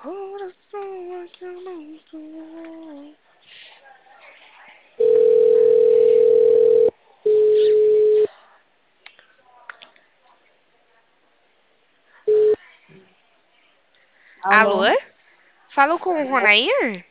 Coração que eu não sou. Alô? Alô? Falo com o Ronair?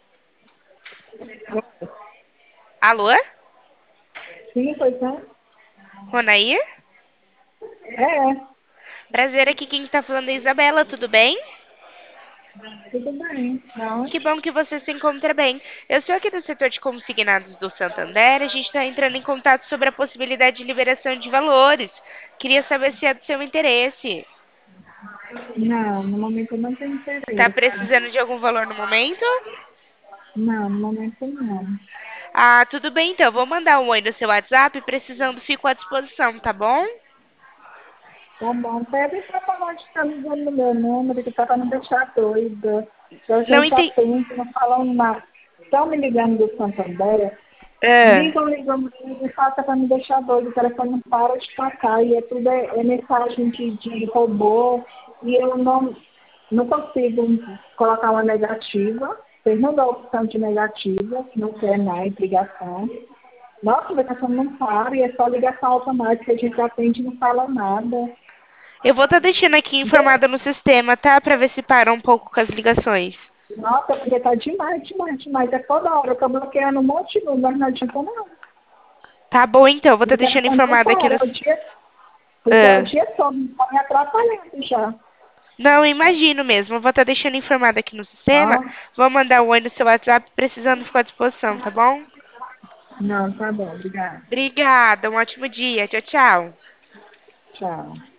Alô? Sim, pois é. Ronair? É, Prazer, aqui quem está falando é a Isabela, tudo bem? tudo bem. Não, Que bom que você se encontra bem. Eu sou aqui do setor de consignados do Santander. A gente está entrando em contato sobre a possibilidade de liberação de valores. Queria saber se é do seu interesse. não, no momento eu não tenho Tá interesse. precisando de algum valor no momento? Não, no momento não. Ah, tudo bem então. Vou mandar um oi no seu WhatsApp. Precisando, fico à disposição, tá bom? Tá bom, pede para falar de estar ligando no meu número, que tá para não deixar doida. Eu Não já entendi. atendo, não falam nada. Estão me ligando do Santander, Ah, ligam, e faça para me deixar doido. O telefone não para de tocar e é tudo é mensagem de robô. E eu não consigo colocar uma negativa. Vocês não dão opção de negativa, não quer mais ligação. Nossa, a ligação não para e é só ligação automática, a gente atende e não fala nada. eu vou estar deixando aqui informada no sistema, tá? Pra ver se para um pouco com as ligações. Nossa, porque tá demais, demais, demais. É toda hora, eu tô bloqueando um monte de número, não adianta não. Tá bom então. Vou estar deixando Ligação não informada aqui no. para, porque é o Ah. dia todo, tá me atrapalhando já. Não, imagino mesmo. Vou estar deixando informada aqui no sistema. Ó, Vou mandar um oi no seu WhatsApp, precisando ficar à disposição, tá bom? não, tá bom, obrigada. Obrigada, um ótimo dia. Tchau, tchau. Tchau.